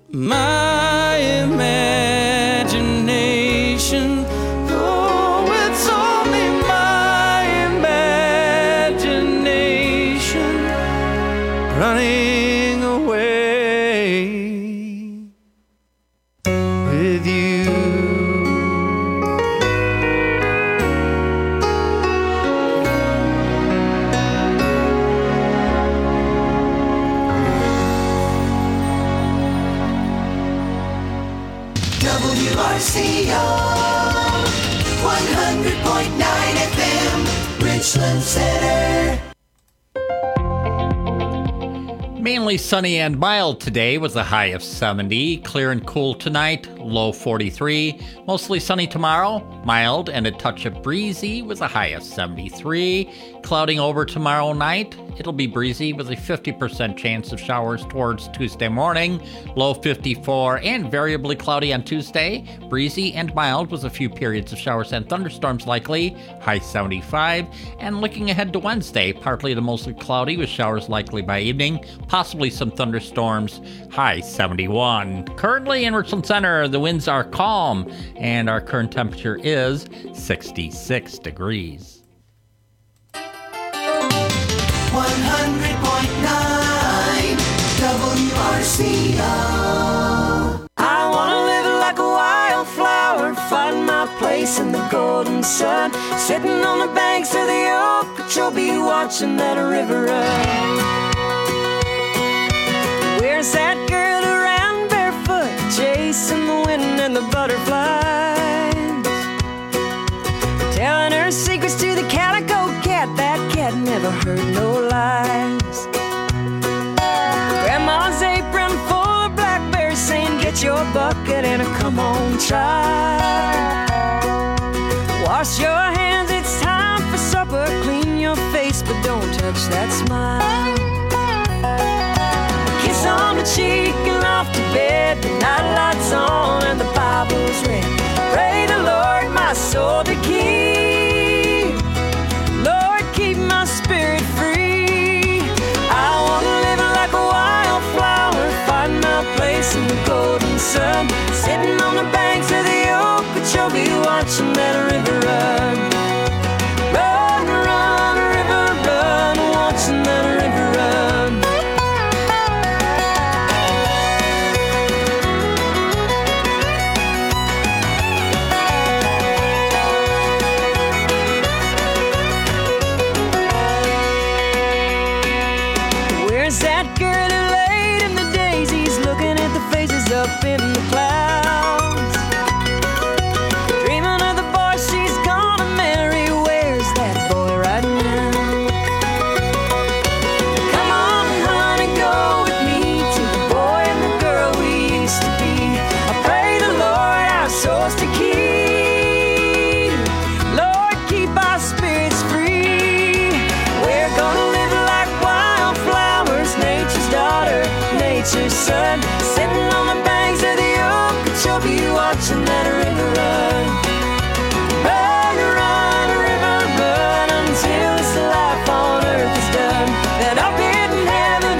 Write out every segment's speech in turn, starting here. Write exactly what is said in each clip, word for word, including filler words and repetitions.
My imagination, oh, it's only my imagination running away with you. W R C O one hundred point nine F M, Richland Center. Mainly sunny and mild today with a high of seventy. Clear and cool tonight, low forty-three. Mostly sunny tomorrow, mild and a touch of breezy with a high of seventy-three. Clouding over tomorrow night, it'll be breezy with a fifty percent chance of showers towards Tuesday morning, low fifty-four, and variably cloudy on Tuesday, breezy and mild with a few periods of showers and thunderstorms likely, high seventy-five. And looking ahead to Wednesday, partly to mostly cloudy with showers likely by evening, possibly some thunderstorms, high seventy-one. Currently in Richland Center, the winds are calm, and our current temperature is sixty-six degrees. one hundred point nine W R C O. I wanna live like a wildflower, find my place in the golden sun, sitting on the banks of the Okeechobee, watching that river run. Where's that girl around barefoot, chasing the wind and the butterflies, telling her secrets to the calico cat? That cat never heard no lies. Grandma's apron full of blackberries, saying get your bucket and come on, try. Wash your hands, it's time for supper. Clean your face, but don't touch that smile. Kiss on the cheek and off to bed. The night lights on and the Bible's read. Pray the Lord my soul to keep. Lord, keep my spirit free. I wanna live like a wildflower, find my place in the golden sun, sitting on the banks of the Okeechobee, watching that river run. Run, run, river run, watching that river run. Where's that girl who laid in the daisies, looking at the faces up in the clouds, dreaming of the boy she's gonna marry? Where's that boy right now? Come on, honey, go with me to the boy and the girl we used to be. I pray the Lord our souls to keep. Lord, keep our spirits free. We're gonna live like wildflowers, nature's daughter, nature's son, sitting on the banks of the Okeechobee, watching that river run. Run, run, river run, until this life on earth is done. Then up in heaven,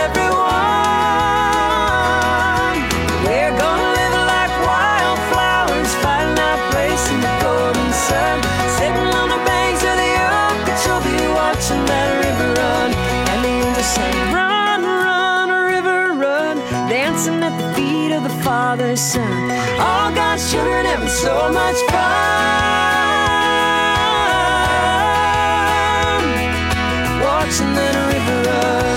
everyone, we're gonna live like wildflowers, find our place in the golden sun, sitting on the banks of the Okeechobee, watching that river run. And the angels sing, run, run, river run, dancing at the feet of the Father's Son. All God's children having so much fun, watching that river run.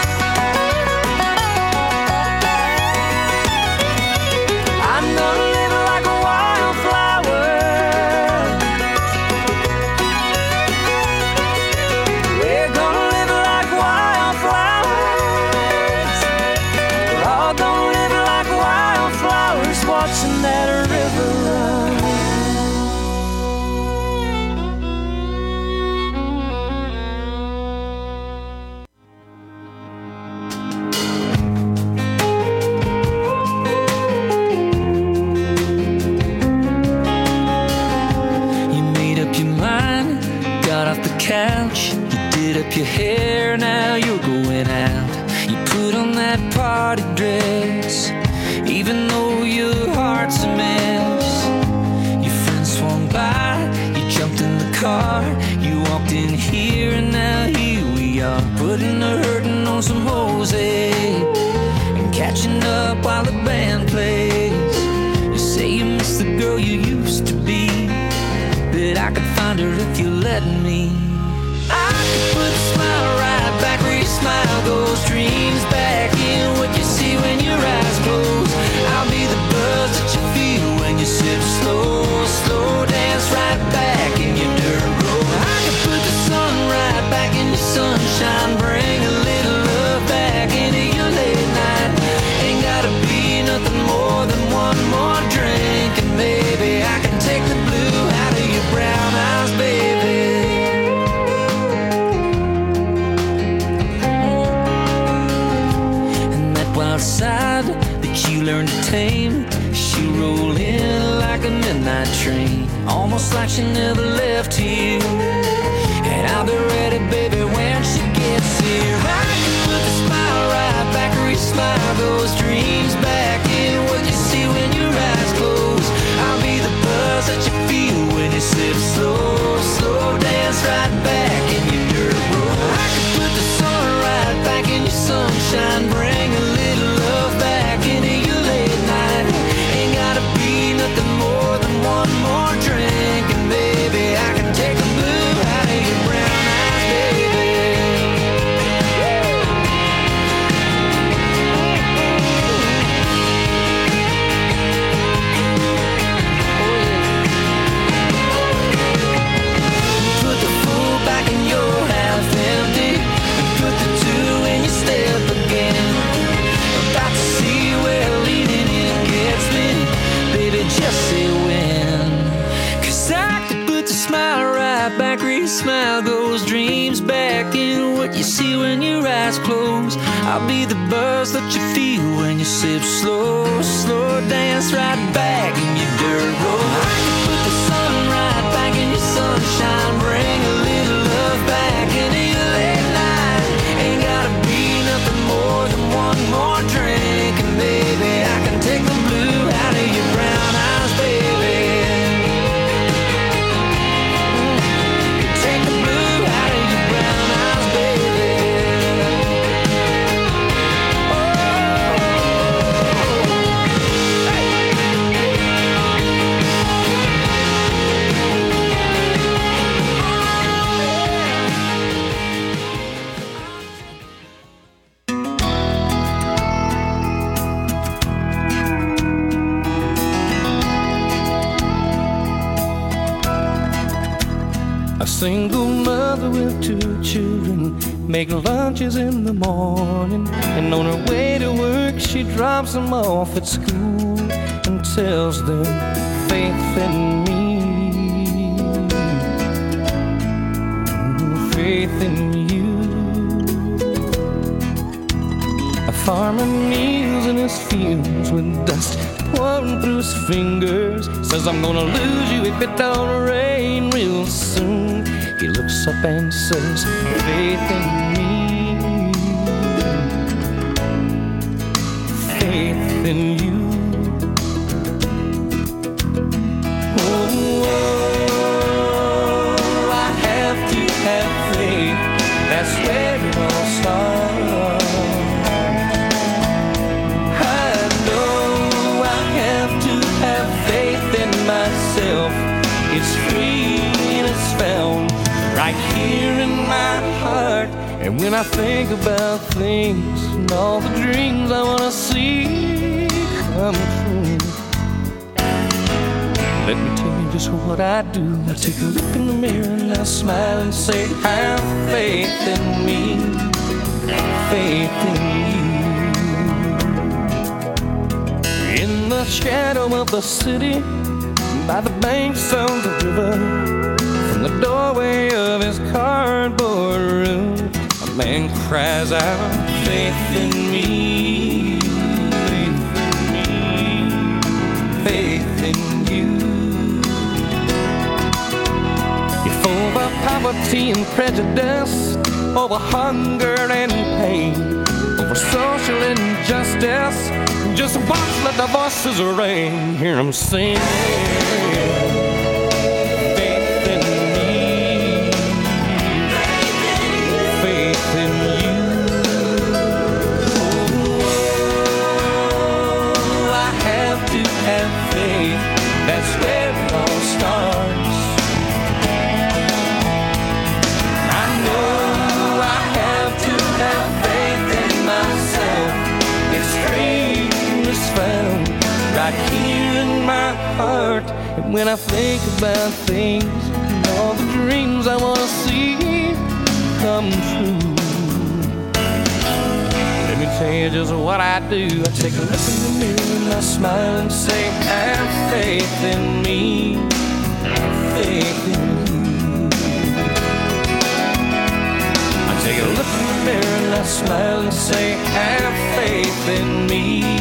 I'm gonna live like a wildflower. We're gonna live like wildflowers. We're all gonna live like wildflowers, watching that river run. You made up your mind, got off the couch, you did up your hair, now you're going out. You put on that party dress, even though your heart's a mess. Your friend swung by, you jumped in the car, you walked in here, and now here we are, putting the hurting on some Jose and catching up while the band plays. You say you miss the girl you used to be, that I could find her if you let me. I could put a smile right back where your smile goes, dreams back in what you see when your eyes close. I'll be the buzz that you feel when you sip slow, slow dance right back in your dirt road. I could put the sun right back in your sunshine, bring a little love back into your late night. Ain't gotta be nothing more than one more drink, and maybe I can take the blue out of your brown eyes, baby. Side that you learned to tame, she rolled in like a midnight train, almost like she never left here. And I'll be ready, baby, when she gets here. I can put the smile right back where your smile goes, dreams back in what you see when your eyes close. I'll be the buzz that you feel when you sip slow, slow dance right back in your dirt road. I can put the sun right back in your sunshine, bring a little back into your late night. Ain't gotta be nothing more than one more drink, and baby, I can take the blue out of your brown eyes, baby. Put the full back in your half empty, and put the two in your step again. About to see where leaning in gets me, baby, just say when. Cause I could put the smile right back where your smile goes, dreams back in what you see when your eyes close. I'll be the buzz that you feel when you sip slow, slow dance right back in your dirt road. I could put the sun right back in your sunshine, bring a little love back into your late night. Ain't gotta be nothing more than one more drink, and baby, I can take the blue out of your brown eyes, baby. Take the blue out of your brown eyes, baby. A single mother with two children make lunches in the morning, and on her way to work she drops them off at school and tells them faith in me, faith in you. A farmer kneels in his fields with dust pouring through his fingers, says I'm gonna lose you if it don't rain real soon. He looks up and says, faith in me, faith in you. Oh, oh, I have to have faith, that's where it all starts. I know I have to have faith in myself. It's free and it's found right here in my heart. And when I think about things and all the dreams I wanna see come true, let me tell you just what I do. I take a look in the mirror and I smile and say, have faith in me, faith in you. In the shadow of the city, by the banks of the river, from the doorway of his cardboard room, a man cries out, faith in me, faith in me, faith in you. You're full of poverty and prejudice, over hunger and pain, over social injustice justice. Just watch, let the voices ring. Hear them sing. Faith in me. Faith in you. Oh, I have to have faith. That's where it all starts. I know I have to have faith in myself. It's freedom found right here in my heart. And when I think about things and all the dreams I want to see come true, let me tell you just what I do. I take a look in the mirror and I smile and say, have faith in me, have faith in you. I take a look in the mirror and I smile and say, have faith in me.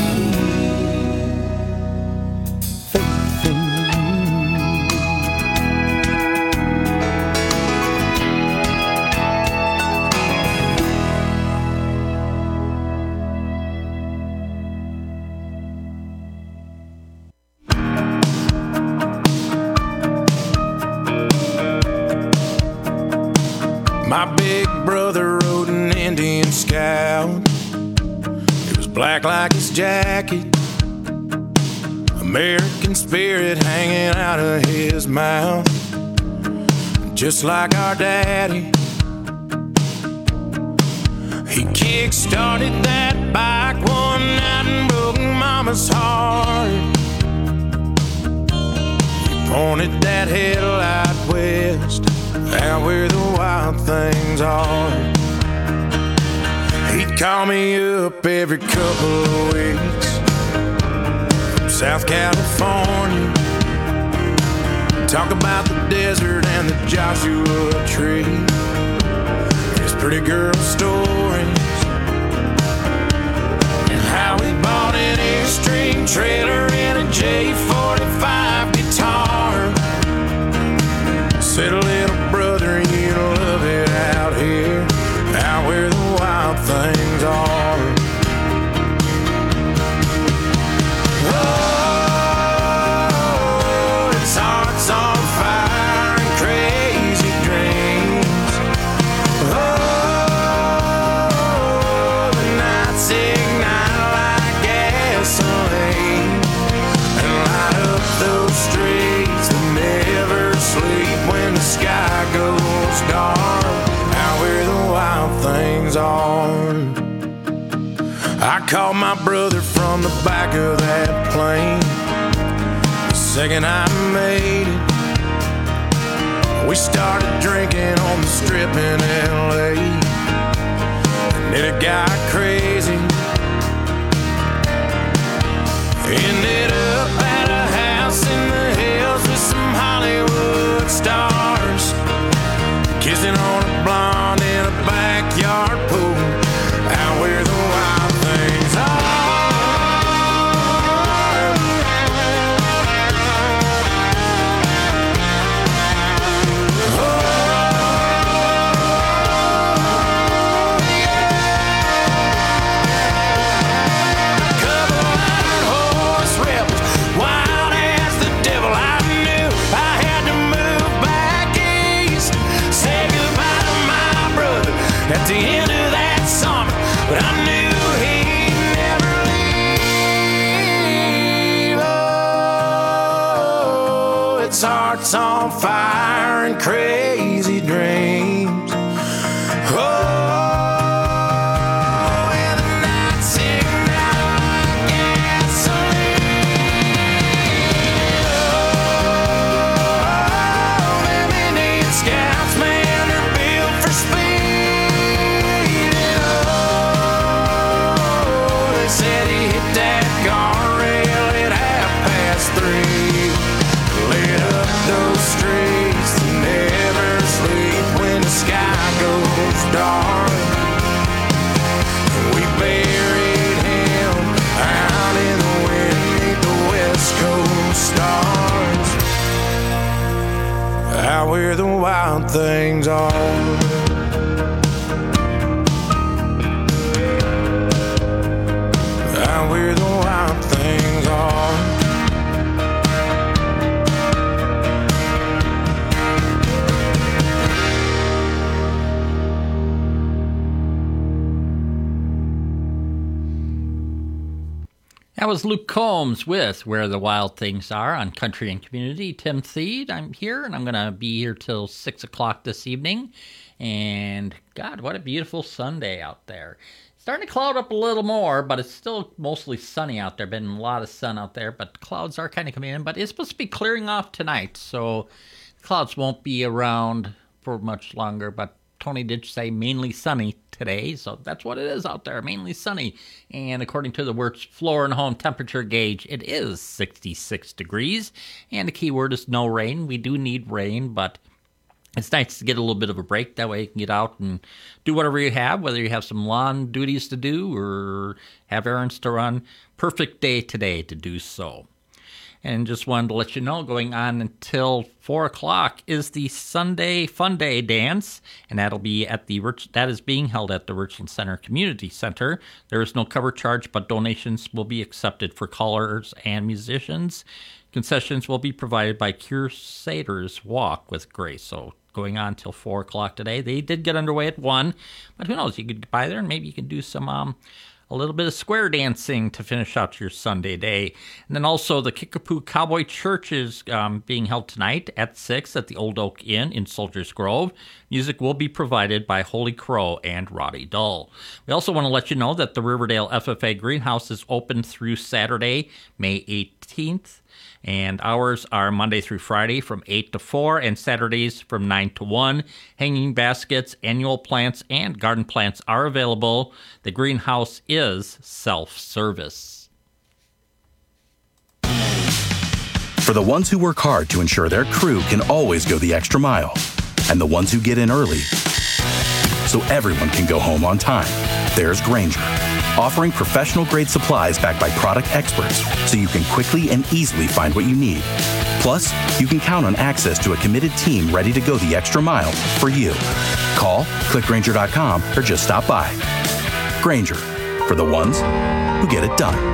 My big brother rode an Indian Scout. It was black like his jacket, American spirit hanging out of his mouth, just like our daddy. He kick-started that bike one night and broke Mama's heart. He pointed that headlight west, out where the wild things are. He'd call me up every couple of weeks from South California, talk about the desert and the Joshua Tree, his pretty girl stories, and how he bought an Airstream trailer and a J forty-five guitar. Said, little brother, you love it out here, out where the wild things are. Oh, it's hearts on fire and crazy dreams. Oh, the nights ignite like gasoline and light up those streets that never sleep when the sky goes dark, out where the wild things are. I called my brother from the back of that plane the second I made it. We started drinking on the strip in L A, and then it got crazy. Ended up at a house in the hills with some Hollywood stars, kissing on a blonde in a backyard pool, out where the wild things are. Oh, yeah. A couple hundred horse rebels, wild as the devil. I knew I had to move back east, say goodbye to my brother at the end of that summer, but I knew he'd never leave. Oh, it's hearts on fire and crazy dreams. Oh, and the nights ignite like gasoline. Oh, them Indian Scouts, man, they're built for speed. Oh, they said he hit that guardrail at half past three, lit up those streets that never sleep when the sky goes dark. We buried him out in the wind beneath the West Coast stars, out where the wild things are. That was Luke Combs with Where the Wild Things Are on Country and Community. Tim Thede, I'm here, and I'm going to be here till six o'clock this evening. And, God, what a beautiful Sunday out there. Starting to cloud up a little more, but it's still mostly sunny out there. Been a lot of sun out there, but clouds are kind of coming in. But it's supposed to be clearing off tonight, so clouds won't be around for much longer. But Tony did say mainly sunny today, so that's what it is out there, mainly sunny. And according to the Wertz Floor and Home temperature gauge, it is sixty-six degrees. And the key word is no rain. We do need rain, but it's nice to get a little bit of a break. That way you can get out and do whatever you have, whether you have some lawn duties to do or have errands to run. Perfect day today to do so. And just wanted to let you know, going on until four o'clock is the Sunday Fun Day Dance, and that'll be at the that is being held at the Richland Center Community Center. There is no cover charge, but donations will be accepted for callers and musicians. Concessions will be provided by Crusaders Walk with Grace. So going on till four o'clock today. They did get underway at one, but who knows? You could get by there and maybe you can do some um. a little bit of square dancing to finish out your Sunday day. And then also the Kickapoo Cowboy Church is um, being held tonight at six at the Old Oak Inn in Soldiers Grove. Music will be provided by Holy Crow and Roddy Dull. We also want to let you know that the Riverdale F F A Greenhouse is open through Saturday, May eighteenth. And hours are Monday through Friday from eight to four and Saturdays from nine to one. Hanging baskets, annual plants, and garden plants are available. The greenhouse is self-service. For the ones who work hard to ensure their crew can always go the extra mile, and the ones who get in early so everyone can go home on time, there's Grainger, offering professional-grade supplies backed by product experts so you can quickly and easily find what you need. Plus, you can count on access to a committed team ready to go the extra mile for you. Call, click Grainger dot com, or just stop by. Grainger, for the ones who get it done.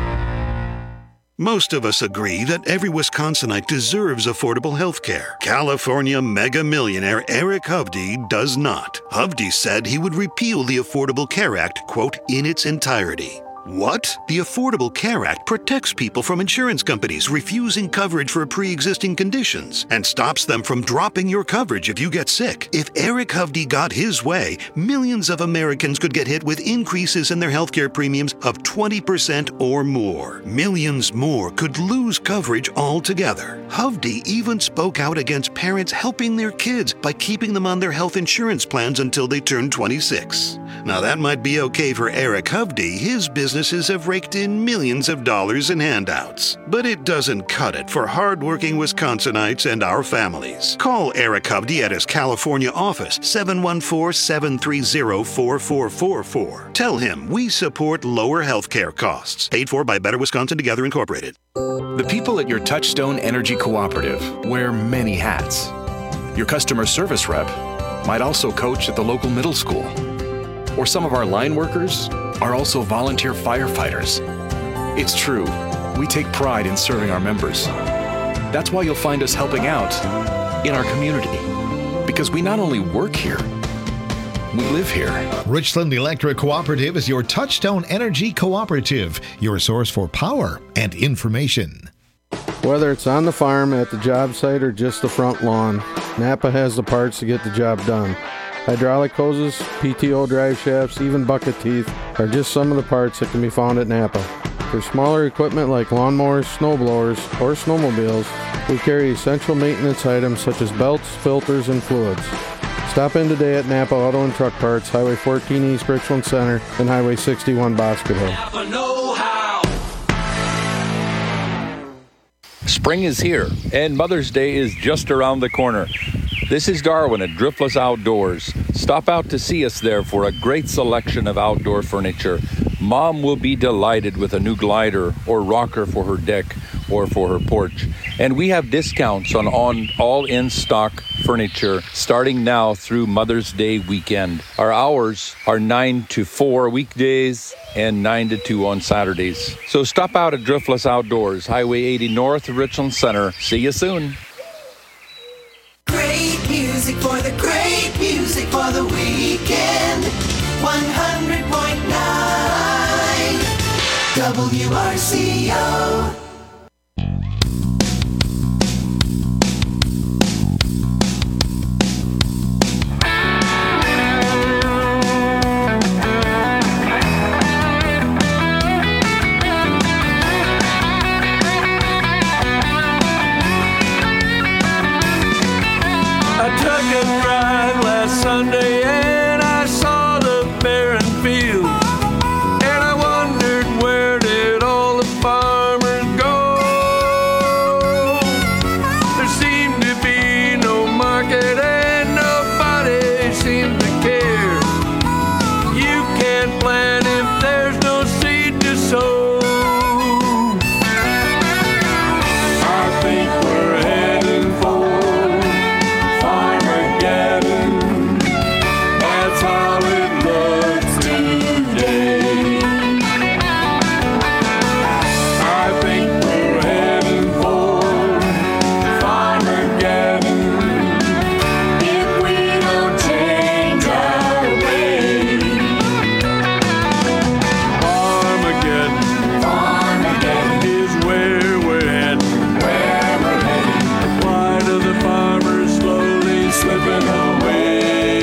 Most of us agree that every Wisconsinite deserves affordable health care. California mega millionaire Eric Hovde does not. Hovde said he would repeal the Affordable Care Act, quote, in its entirety. What? The Affordable Care Act protects people from insurance companies refusing coverage for pre-existing conditions and stops them from dropping your coverage if you get sick. If Eric Hovde got his way, millions of Americans could get hit with increases in their healthcare premiums of twenty percent or more. Millions more could lose coverage altogether. Hovde even spoke out against parents helping their kids by keeping them on their health insurance plans until they turn twenty-six. Now that might be okay for Eric Hovde. His businesses have raked in millions of dollars in handouts. But it doesn't cut it for hardworking Wisconsinites and our families. Call Eric Hovde at his California office, seven one four, seven three zero, four four four four. Tell him we support lower health care costs. Paid for by Better Wisconsin Together Incorporated. The people at your Touchstone Energy Cooperative wear many hats. Your customer service rep might also coach at the local middle school. Or some of our line workers are also volunteer firefighters. It's true, we take pride in serving our members. That's why you'll find us helping out in our community. Because we not only work here, we live here. Richland Electric Cooperative is your Touchstone Energy Cooperative, your source for power and information. Whether it's on the farm, at the job site, or just the front lawn, Napa has the parts to get the job done. Hydraulic hoses, P T O drive shafts, even bucket teeth are just some of the parts that can be found at Napa. For smaller equipment like lawnmowers, snowblowers, or snowmobiles, we carry essential maintenance items such as belts, filters, and fluids. Stop in today at Napa Auto and Truck Parts, Highway fourteen East Richland Center, and Highway sixty-one Bosque Hill. Spring is here, and Mother's Day is just around the corner. This is Darwin at Driftless Outdoors. Stop out to see us there for a great selection of outdoor furniture. Mom will be delighted with a new glider or rocker for her deck or for her porch. And we have discounts on, on all in-stock furniture starting now through Mother's Day weekend. Our hours are nine to four weekdays and nine to two on Saturdays. So stop out at Driftless Outdoors, Highway eighty North, Richland Center. See you soon. Great music for the great music for the weekend. one hundred point nine W R C O. I took a drive last Sunday and I saw the barren field, and I wondered where did all the farmers go. There seemed to be no market and nobody seemed to care. You can't plant if there's no seed to sow. I think we're heading for Farmageddon. That's how it looks today. I think we're heading for Farmageddon if we don't change our ways. Farmageddon, Farmageddon is where we're heading. Where we're heading. The plight of the farmers slowly slipping away.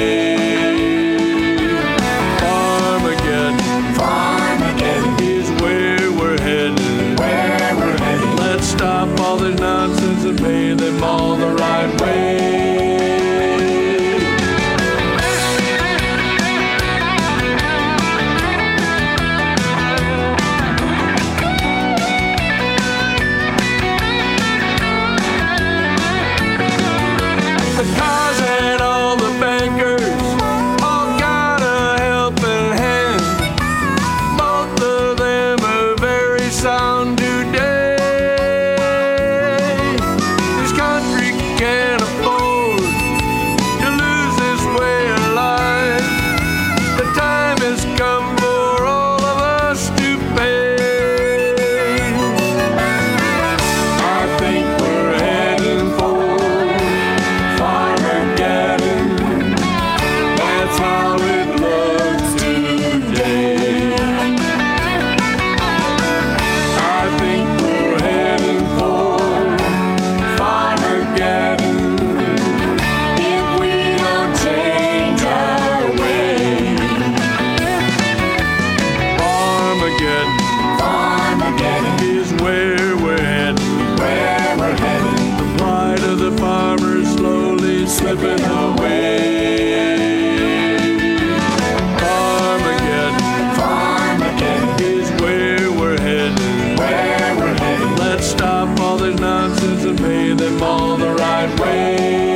Farmageddon, Farmageddon is where we're heading. Where we're heading. Let's stop all this nonsense and pay them all the right way. The cars and all the bankers all got a helping hand. Both of them are very sound today. This country can't afford to lose this way of life. The time has come for all of us to pay. I think we're heading for Farmageddon. That's how it looks today. I think we're heading for Farmageddon if we don't change our ways. Farmageddon, Farmageddon is where we're heading. Where we're heading. The plight of the farmers slowly slipping away. Farmageddon, Farmageddon is where we're heading. Where we're heading. Let's stop all this nonsense and pay them all the right way.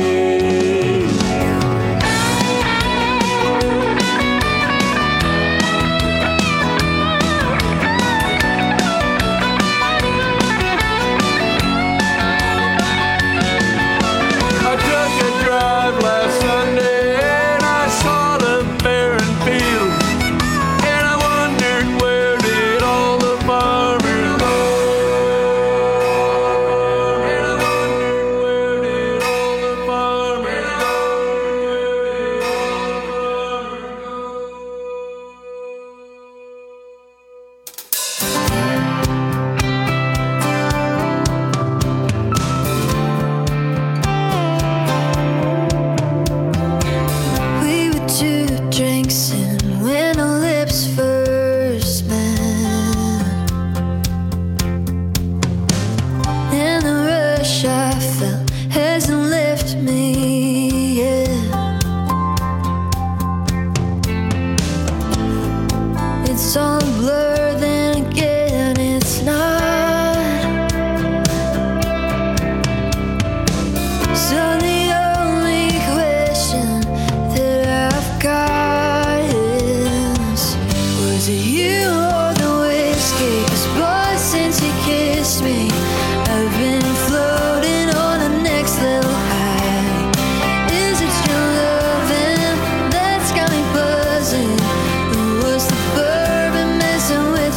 I took a drive last Sunday and I saw the barren field, and I wondered where did all the farmers go. And I wondered where did all the farmers We were two drinks in when our lips first met. In the rush I felt hasn't left me yet. It's all a blur, then again it's not. So the only question that I've got is, was it you or the whiskey? 'Cause boy, since you kissed me, I've been floating on the next level high. Is it your loving that's got me buzzing? Or was the bourbon messing with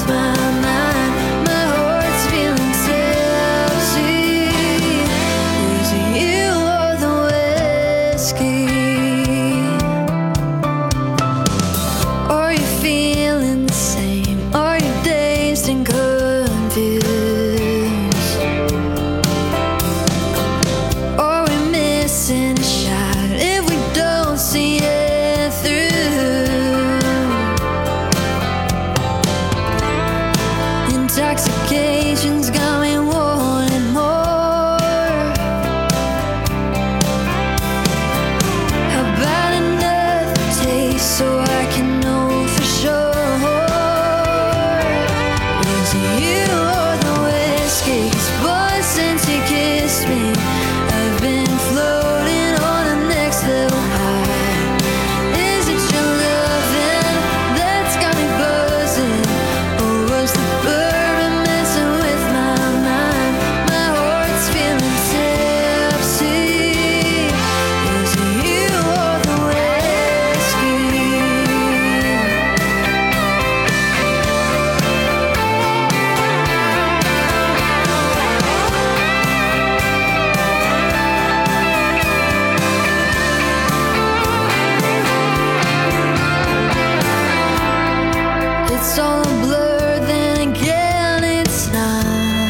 it's all a blur, then again it's not.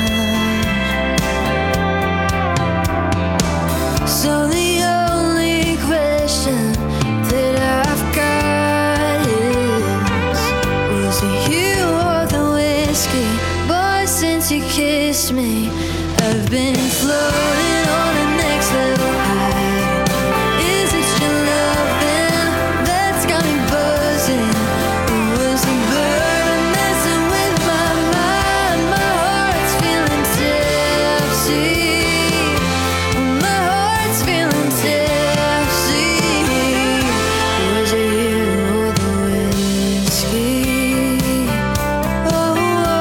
So the only question that I've got is, was it you or the whiskey? Boy, since you kissed me, I've been floating on the next level high. Is it your loving that's got me buzzing? Or was the bird messing with my mind? My heart's feeling tipsy. My heart's feeling tipsy. Was it you or the whiskey? Oh, oh,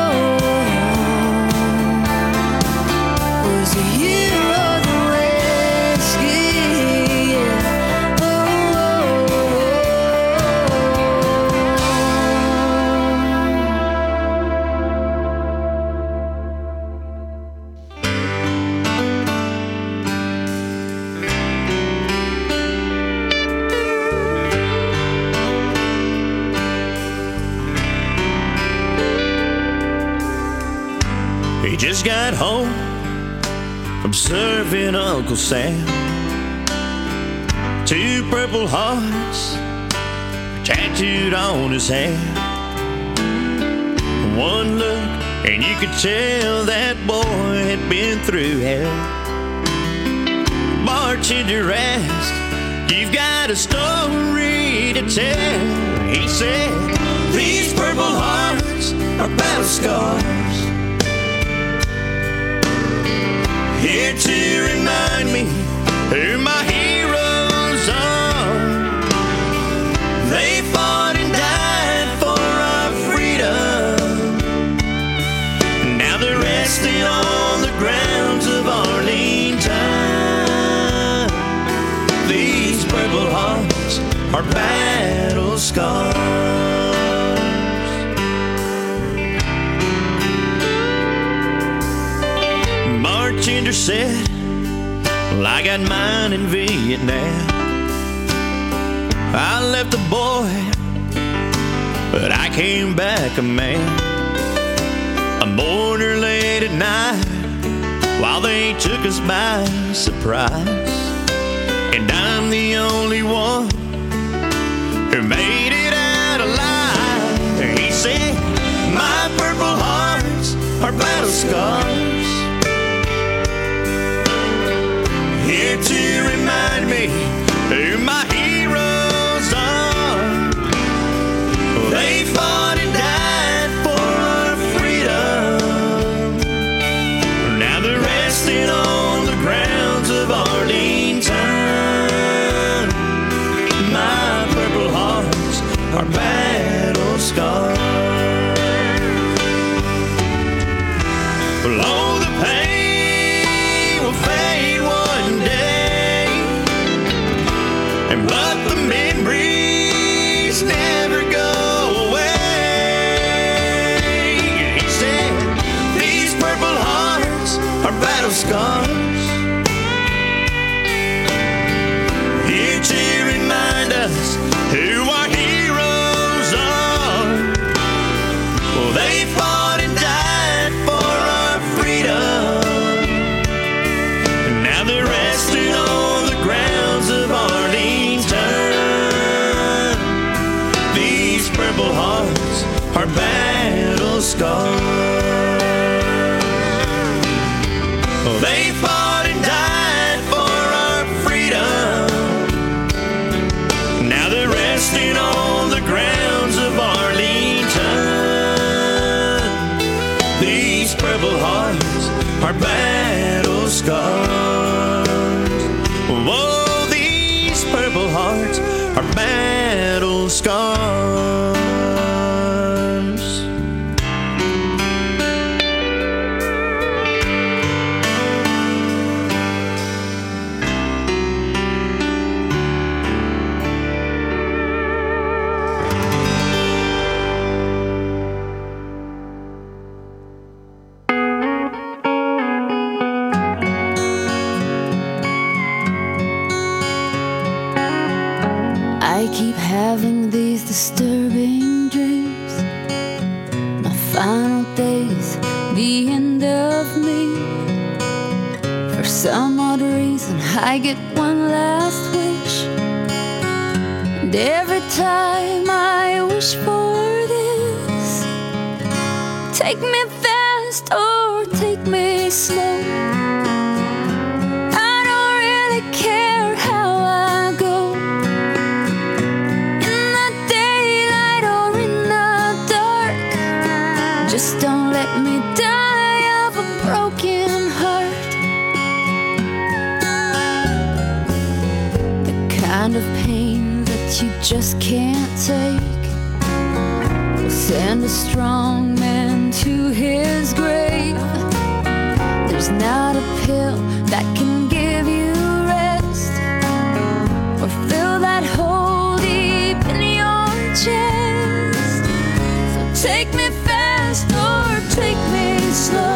oh. Was it you or the whiskey? Yeah. Oh, oh, He just got home from serving Uncle Sam. Two purple hearts tattooed on his hand. One look and you could tell that boy had been through hell. Bartender asked, "You've got a story to tell?" He said, "These purple hearts are battle scars, here to remind me who my heroes are. They fought and died for our freedom. Now they're resting on the grounds of Arlington. These purple hearts are battle scars." Bartender said, "Well, I got mine in Vietnam. I left a boy, but I came back a man. I mourned her late at night while they took us by surprise. And I'm the only one who made it out alive." He said, "My purple hearts are battle scars, here to remind me who my heroes are. They fought and died for our freedom. Now they're resting on the grounds of Arlington. My purple hearts are battle scars." Below the pain will fade one day, and but the memories never go away. He said, "These purple hearts are battle scars, here to remind us who our heroes are. Well, they fought and died for our freedom. Now they're resting on the grounds of Arlington. These purple hearts are battle scars. Oh, they fought and died for our freedom. Now they're resting on the grounds of Arlington. These purple hearts are battle scars. Whoa, these purple hearts are battle scars." I keep having these disturbing dreams final days, the end of me. For some odd reason, I get one last wish, and every time I wish for this, take me fast or take me slow. I don't really care how I go, in the daylight or in the dark. Just don't let me die of a broken heart. The kind of pain that you just can't take will send a strong man to his grave. There's not a pill that can give you rest or fill that hole deep in your chest. So take me fast or take me slow.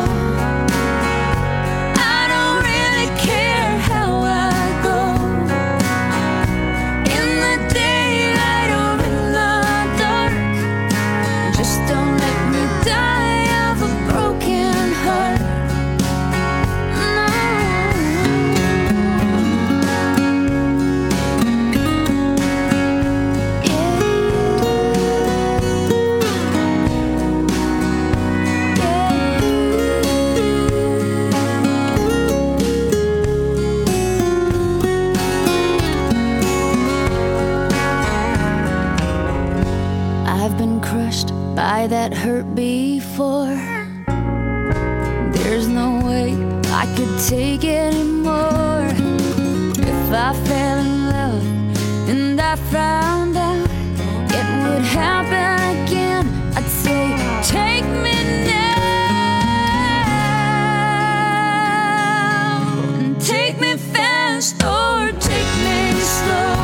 I don't really care how I go, in the daylight or in the dark. Just don't let me die of a broken heart. I've been crushed by that hurt before. There's no way I could take it anymore. If I fell in love and I found out it would happen again, I'd say, take me now, and take me fast or take me slow.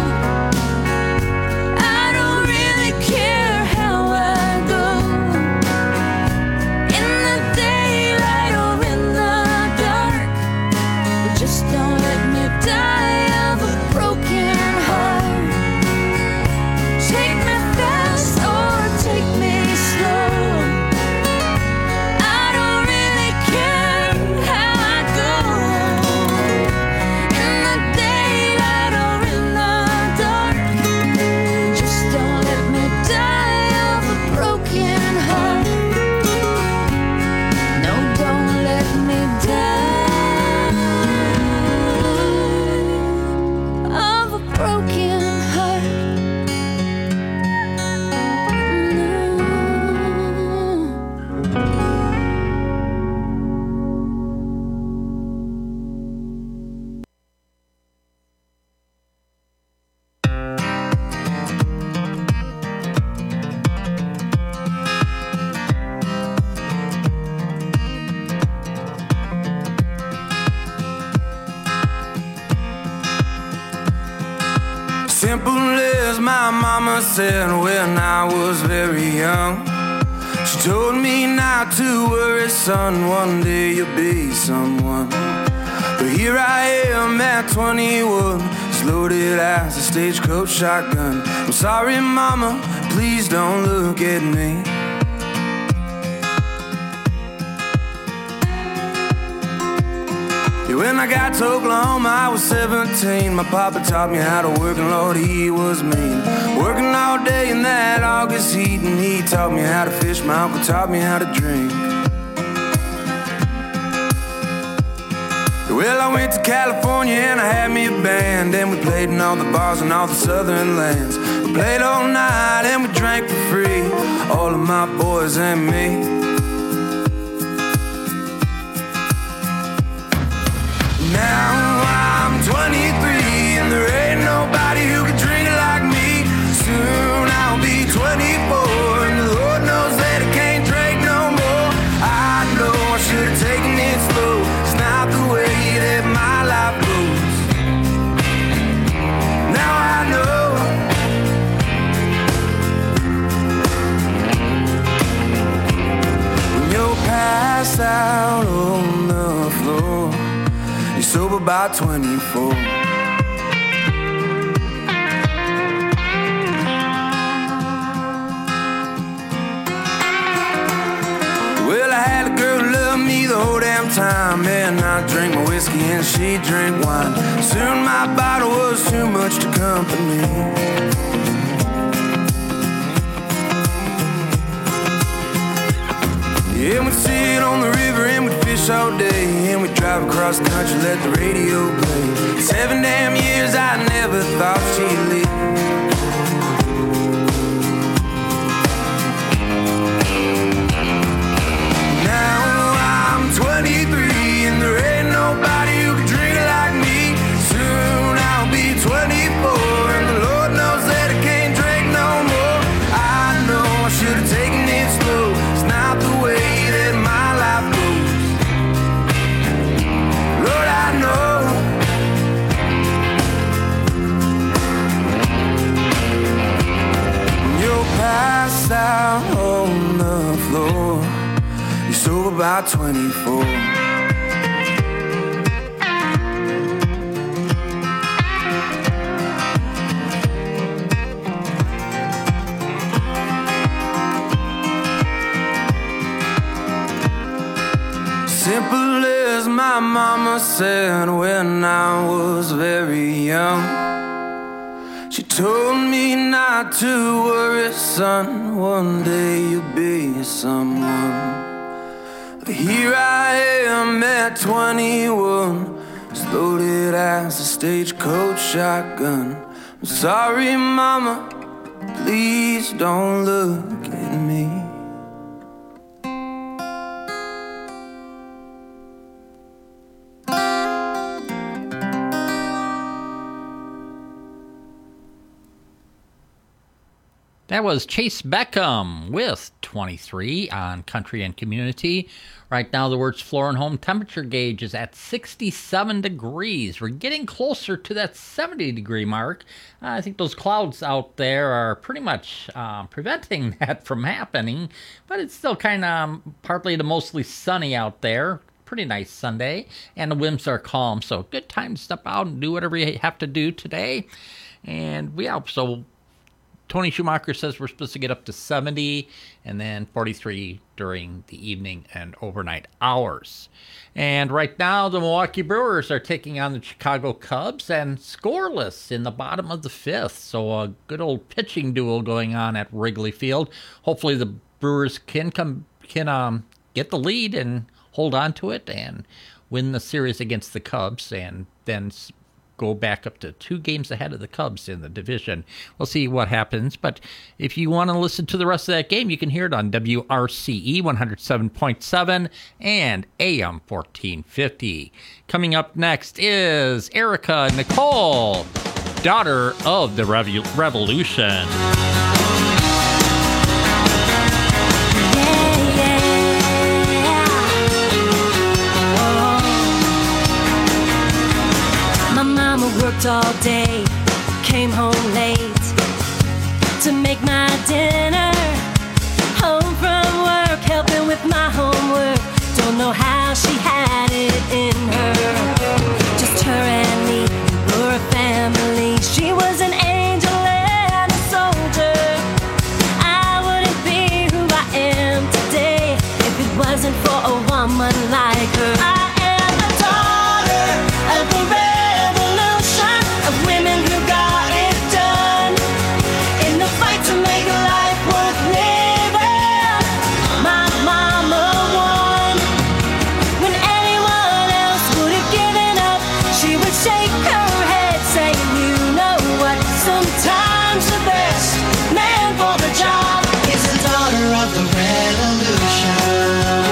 I don't really care how I go, in the daylight or in the dark. But just don't let me die of a broken heart. Take me fast or take me slow. I don't really care how I go, in the daylight or in the dark. Just don't let me die of a broken heart. No, don't let me die of a broken heart. No. Simple as my mama said when I was very young. She told me not to worry, son, one day you'll be someone. But here I am at twenty-one, as loaded as a stagecoach shotgun. I'm sorry, mama, please don't look at me. Yeah, when I got to Oklahoma, I was seventeen. My papa taught me how to work, and Lord, he was mean. Working all day in that August heat, and he taught me how to fish. My uncle taught me how to drink. Well, I went to California and I had me a band, and we played in all the bars in all the southern lands. We played all night and we drank for free, all of my boys and me. Now I'm twenty-three and there ain't nobody who can drink it like me. Soon I'll be twenty-four and the Lord knows that I can't drink no more. I know I should have taken it slow. It's not the way that my life goes. Now I know. When you're passed out on the floor, you're sober by twenty-four. with me the whole damn time. And I drink my whiskey and she drink wine. Soon my bottle was too much to company. Yeah, we'd sit on the river and we'd fish all day. And we'd drive across the country, let the radio play. Seven damn years I never thought she'd leave. Now I'm twenty-three and there ain't nobody who can drink like me. Soon I'll be twenty-four and the Lord knows that I can't drink no more. I know I should have taken it slow. It's not the way that my life goes. Lord, I know. You're passed out on the floor. You're sober by twenty-four. Simple as my mama said when I was very young. She told me not to worry, son, one day you'll be someone. But here I am at twenty-one, as loaded as a stagecoach shotgun. I'm sorry, mama, please don't look at me. That was Chase Beckham with twenty-three on Country and Community. Right now, the Words Floor and Home temperature gauge is at sixty-seven degrees. We're getting closer to that seventy degree mark. Uh, I think those clouds out there are pretty much uh, preventing that from happening, but it's still kind of partly to mostly sunny out there. Pretty nice Sunday, and the winds are calm, so good time to step out and do whatever you have to do today. And we also... Tony Schumacher says we're supposed to get up to seventy and then forty-three during the evening and overnight hours. And right now, the Milwaukee Brewers are taking on the Chicago Cubs and scoreless in the bottom of the fifth. So a good old pitching duel going on at Wrigley Field. Hopefully the Brewers can come can um get the lead and hold on to it and win the series against the Cubs and then go back up to two games ahead of the Cubs in the division. We'll see what happens, but if you want to listen to the rest of that game, you can hear it on W R C E one oh seven point seven and A M fourteen fifty. Coming up next is Erica Nicole, daughter of the Revo- Revolution. Worked all day, came home late to make my dinner. Home from work, helping with my homework. Don't know how she had it in her. Just her and me, we were a family. She was an angel and a soldier. I wouldn't be who I am today if it wasn't for a woman like her. I am a daughter of the red. Of women who got it done in the fight to make life worth living. My mama won when anyone else would have given up. She would shake her head saying, you know what, sometimes the best man for the job is a daughter of the revolution.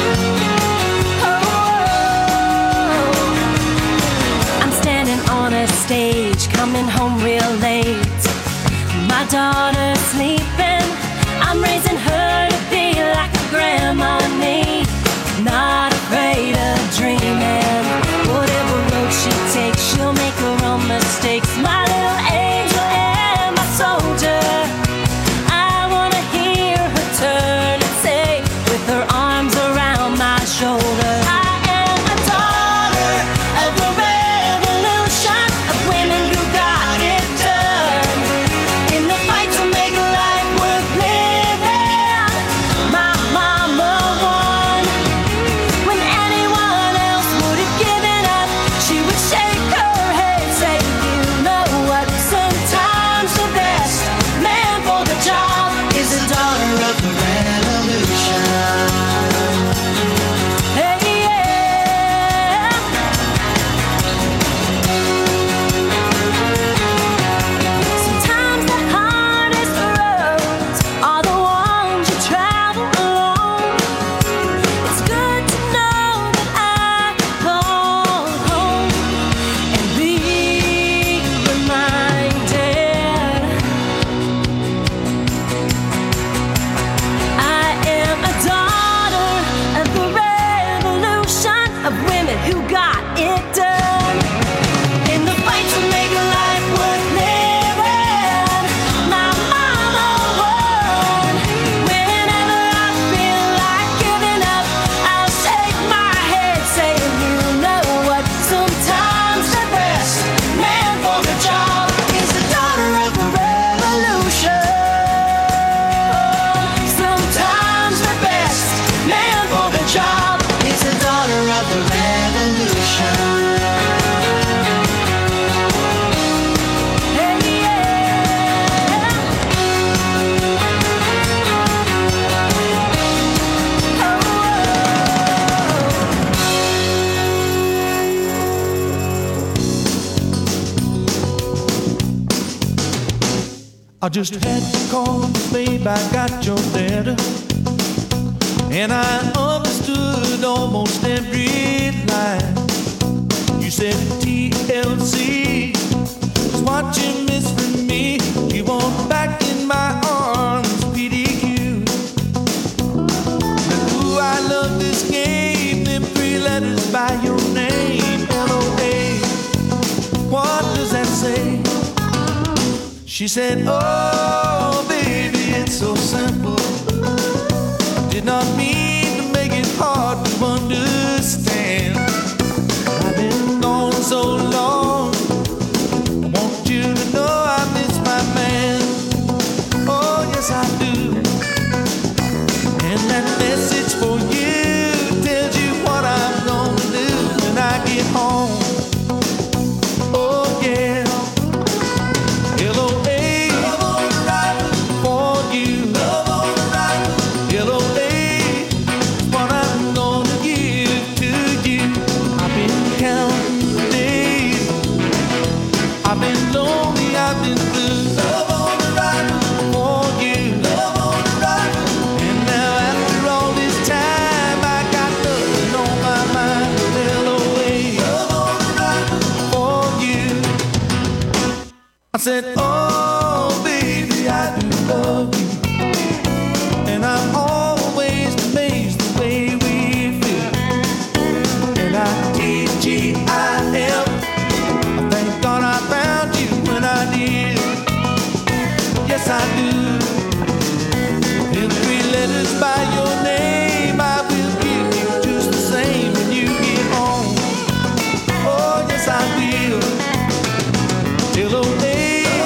Stage, coming home real late. My daughter's sleeping. I'm raising her to be like a grandma and me. Not afraid of dreaming. Whatever road she takes, she'll make her own mistakes. My little angel and my soldier. I wanna hear her turn and say, with her arms around my shoulder, I am a daughter of the revolution. Women who got it done in the fight to make life worth living. I just had to call, babe, I got your letter. And I understood almost every line. You said T L C is what you miss from me. You want back in my arms, P D Q. Now, ooh, I love this game, them three letters by your name, L O A. What does that say? She said, oh, baby, it's so simple. Did not mean to make it hard to understand. I've been gone so long. I want you to know I miss my man. Oh, yes, I do. And that message for you tells you what I'm gonna do when I get home. Oh, yeah. L O A. I said, oh, baby, I do love you. And I'm always amazed the way we feel. And I T G I L, I thank God I found you when I did. Yes, I do. In three letters by your name, I will give you just the same when you get home. Oh, yes, I will. L O A.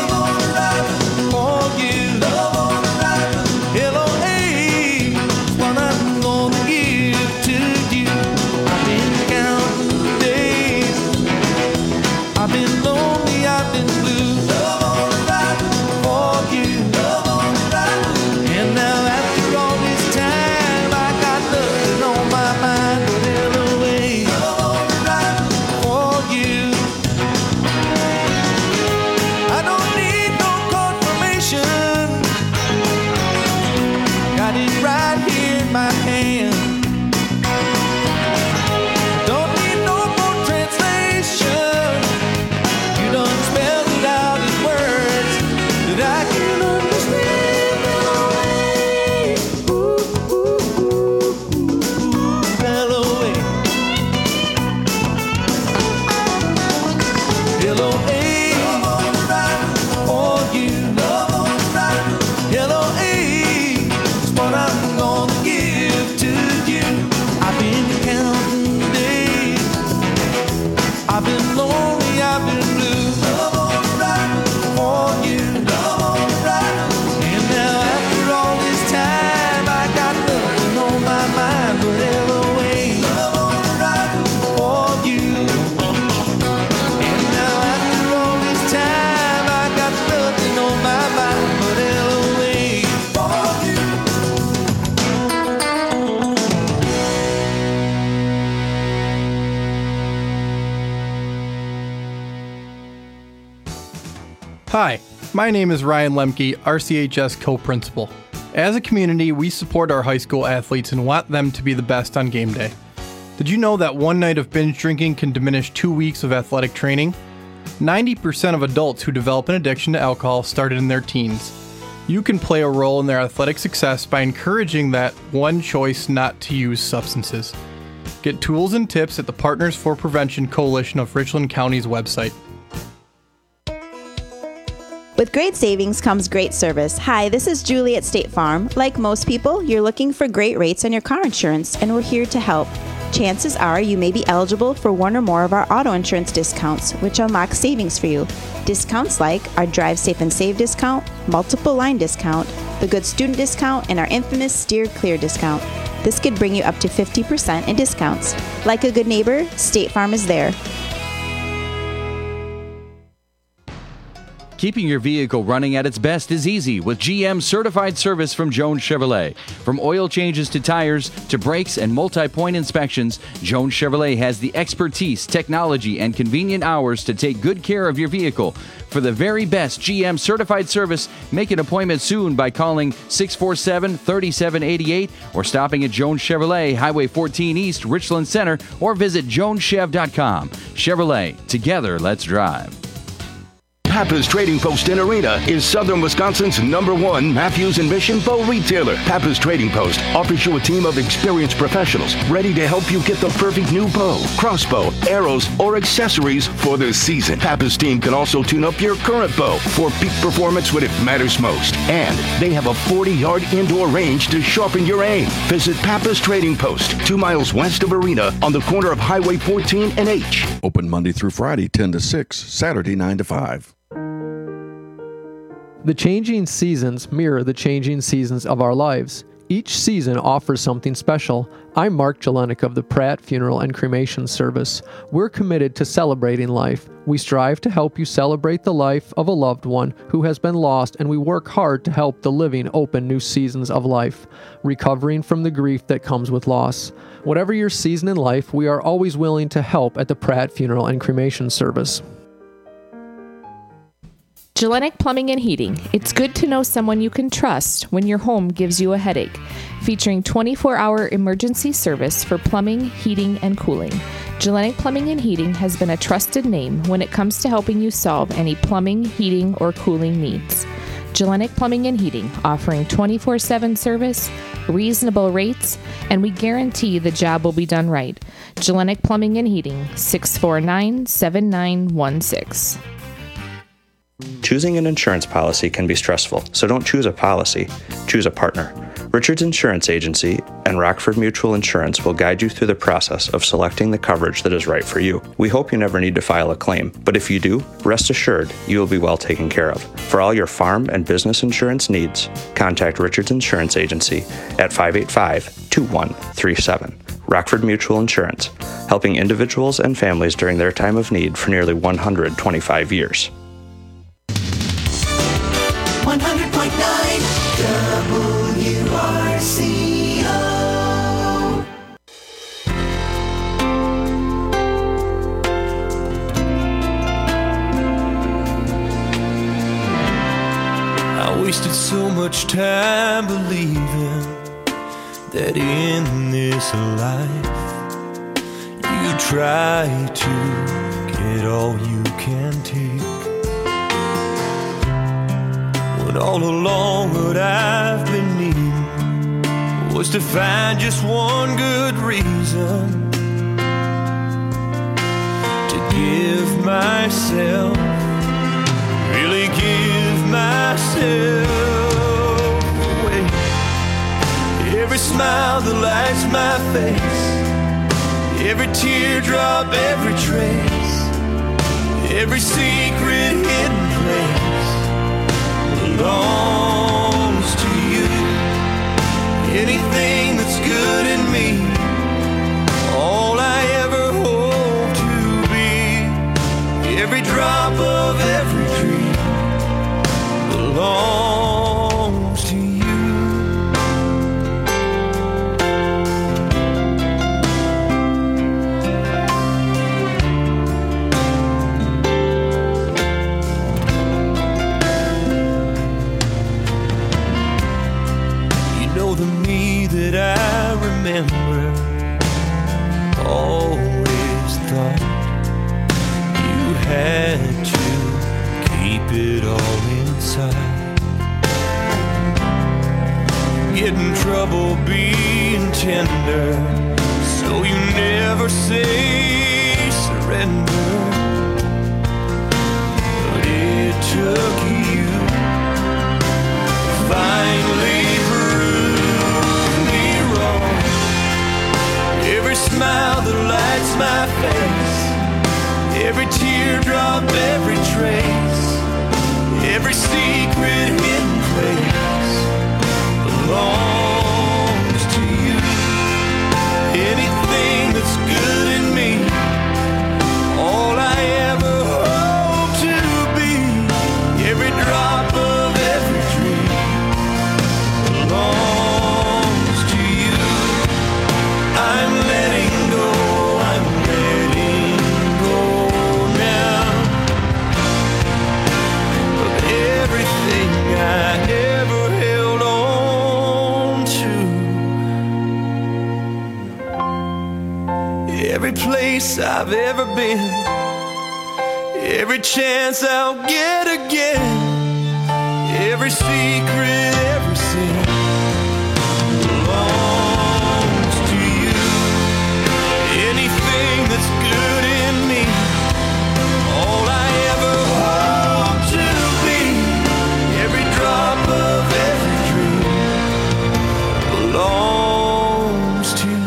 Hi, my name is Ryan Lemke, R C H S co-principal. As a community, we support our high school athletes and want them to be the best on game day. Did you know that one night of binge drinking can diminish two weeks of athletic training? ninety percent of adults who develop an addiction to alcohol started in their teens. You can play a role in their athletic success by encouraging that one choice not to use substances. Get tools and tips at the Partners for Prevention Coalition of Richland County's website. With great savings comes great service. Hi, this is Julie at State Farm. Like most people, you're looking for great rates on your car insurance, and we're here to help. Chances are you may be eligible for one or more of our auto insurance discounts, which unlock savings for you. Discounts like our Drive Safe and Save discount, multiple line discount, the Good Student discount, and our infamous Steer Clear discount. This could bring you up to fifty percent in discounts. Like a good neighbor, State Farm is there. Keeping your vehicle running at its best is easy with G M certified service from Jones Chevrolet. From oil changes to tires to brakes and multi-point inspections, Jones Chevrolet has the expertise, technology, and convenient hours to take good care of your vehicle. For the very best G M certified service, make an appointment soon by calling six four seven, three seven eight eight or stopping at Jones Chevrolet, Highway fourteen East, Richland Center, or visit jones chev dot com. Chevrolet, together let's drive. Pappas Trading Post in Arena is Southern Wisconsin's number one Matthews and Mission bow retailer. Pappas Trading Post offers you a team of experienced professionals ready to help you get the perfect new bow, crossbow, arrows, or accessories for the season. Pappas team can also tune up your current bow for peak performance when it matters most. And they have a forty-yard indoor range to sharpen your aim. Visit Pappas Trading Post, two miles west of Arena on the corner of Highway fourteen and H. Open Monday through Friday, ten to six, Saturday, nine to five. The changing seasons mirror the changing seasons of our lives. Each season offers something special. I'm Mark Jelenik of the Pratt Funeral and Cremation Service. We're committed to celebrating life. We strive to help you celebrate the life of a loved one who has been lost, and we work hard to help the living open new seasons of life, recovering from the grief that comes with loss. Whatever your season in life, we are always willing to help at the Pratt Funeral and Cremation Service. Jelenik Plumbing and Heating. It's good to know someone you can trust when your home gives you a headache. Featuring twenty-four hour emergency service for plumbing, heating, and cooling. Jelenik Plumbing and Heating has been a trusted name when it comes to helping you solve any plumbing, heating, or cooling needs. Jelenik Plumbing and Heating, offering twenty-four seven service, reasonable rates, and we guarantee the job will be done right. Jelenik Plumbing and Heating, six four nine, seven nine one six. Choosing an insurance policy can be stressful, so don't choose a policy, choose a partner. Richards Insurance Agency and Rockford Mutual Insurance will guide you through the process of selecting the coverage that is right for you. We hope you never need to file a claim, but if you do, rest assured you will be well taken care of. For all your farm and business insurance needs, contact Richards Insurance Agency at five eight five, two one three seven. Rockford Mutual Insurance, helping individuals and families during their time of need for nearly one hundred twenty-five years. one hundred point nine W R C O. I wasted so much time believing that in this life you try to get all you can take. When all along what I've been needing was to find just one good reason to give myself, really give myself away. Every smile that lights my face, every teardrop, every trace, every secret hidden place belongs to you. Anything that's good in me, all I ever hope to be, every drop of every dream belongs to you. The me that I remember always thought you had to keep it all inside. Get in trouble being tender, so you never say surrender. But it took you finally. Every smile that lights my face, every teardrop, every trace, every secret hidden place belongs to you. Anything that's good in me, all I ever hope to be, every every place I've ever been, every chance I'll get again, every secret, every sin belongs to you. Anything that's good in me, all I ever hope to be, every drop of every dream belongs to you.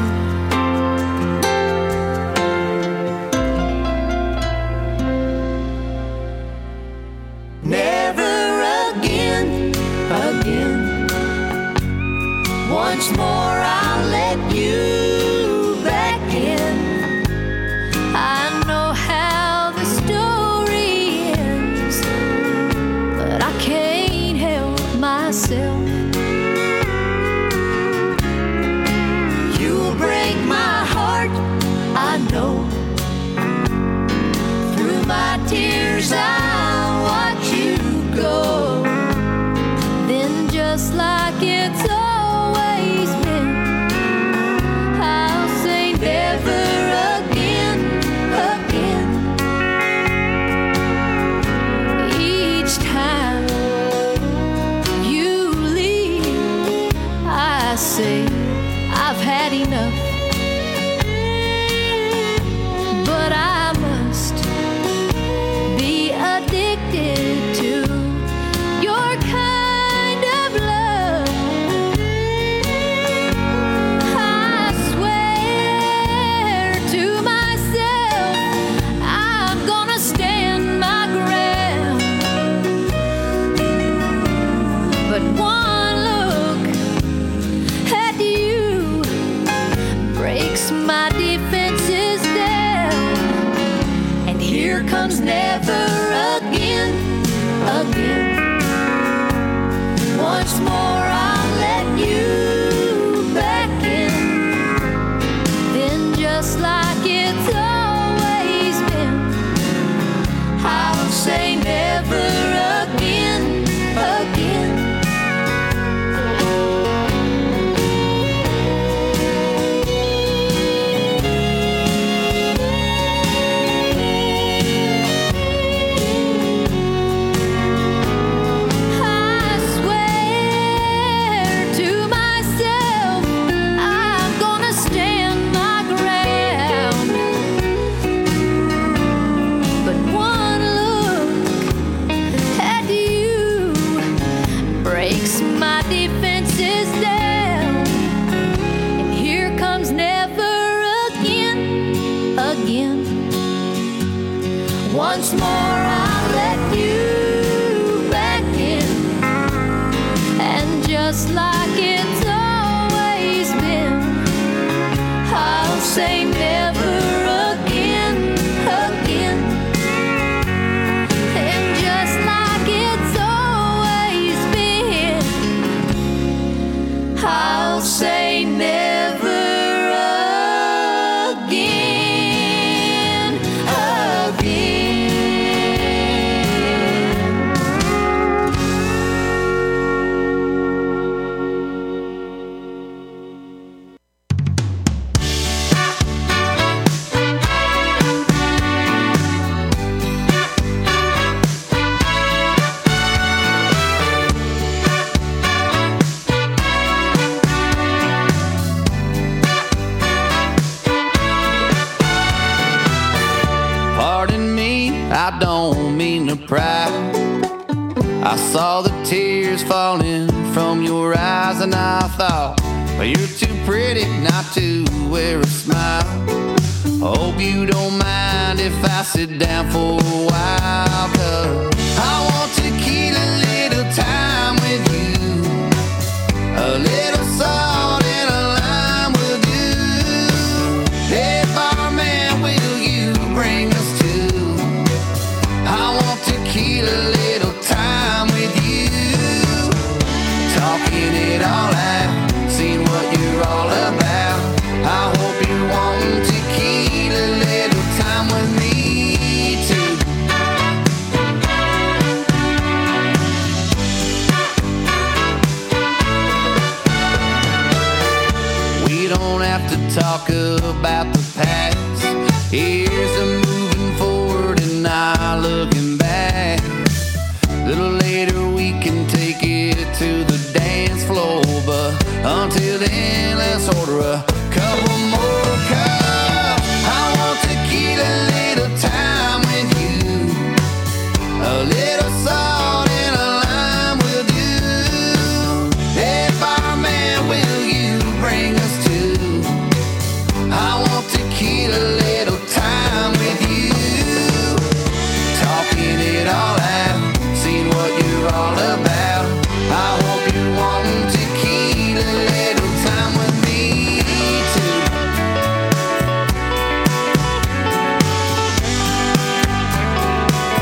Never again, again. Once more I'll let you back in. I know how the story ends, but I can't help myself. You'll break my heart, I know. Through my tears I'll watch you go. Then just like it's always been, I'll say never again, again. Each time you leave, I say I've had enough, but I must be addicted to your kind of love. I swear to myself I'm gonna stand my ground, but one look at you breaks my defenses down. And here comes never again, again. Once more I'll let you back in. Then just like it's always been, I'll say never again, again. I swear to myself I'm gonna stand my ground, but one look at you breaks my defenses down. And here comes never again, again. Once more I'll let you back in. And just like it's always been, I'll say never again, again. and just like it's always been, I'll say never again, again. Pardon me, I don't mean to pry. I saw the tears falling from your eyes and I thought, well, you're too pretty not to wear a smile. Hope you don't mind if I sit down for a while, 'cause I want to keep a little time with you, a little salt and a lime will do. Hey barman, will you bring us to? I want to keep a little time with you, talking it all out, seeing what you're all about. I hope you want to keep a little time with me too. We don't have to talk about the past. a couple